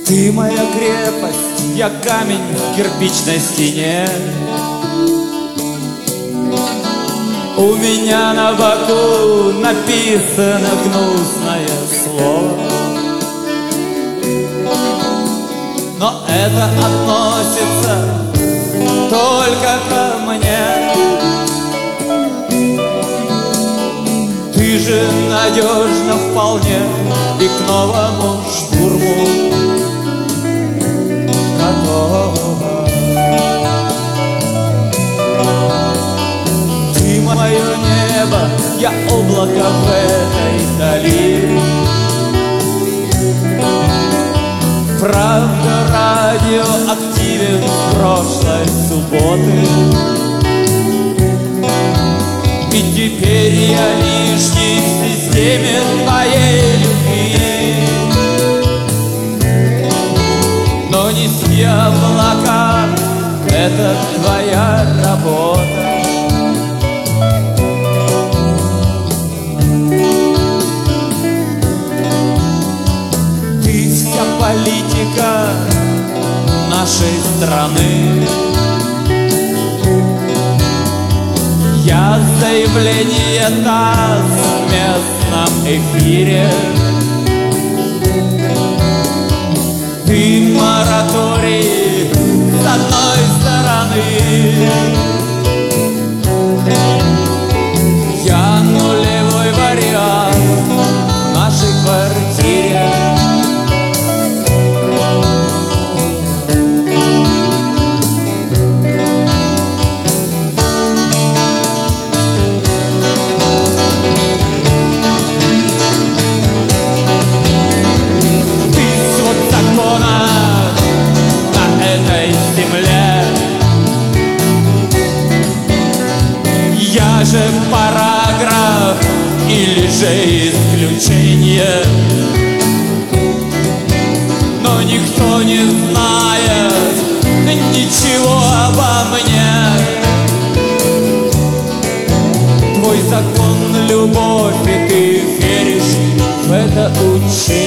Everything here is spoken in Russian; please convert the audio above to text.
Ты моя крепость, я камень в кирпичной стене. У меня на боку написано гнусное слово, но это относится только ко мне. Ты же надежна вполне и к новому штурму готова. Ты мое небо, я облако в этой дали. Правда, радиоактивен с прошлой субботы, и теперь я лишний в системе твоей любви. Но нести облака — это твоя работа. Ты вся политика нашей страны. Я заявление ТАСС в местном эфире. Ты мораторий с одной стороны. Я нулевой вариант в нашей квартире. Я же параграф или же исключение, но никто не знает ничего обо мне. Твой закон — любовь, и ты веришь в это учение.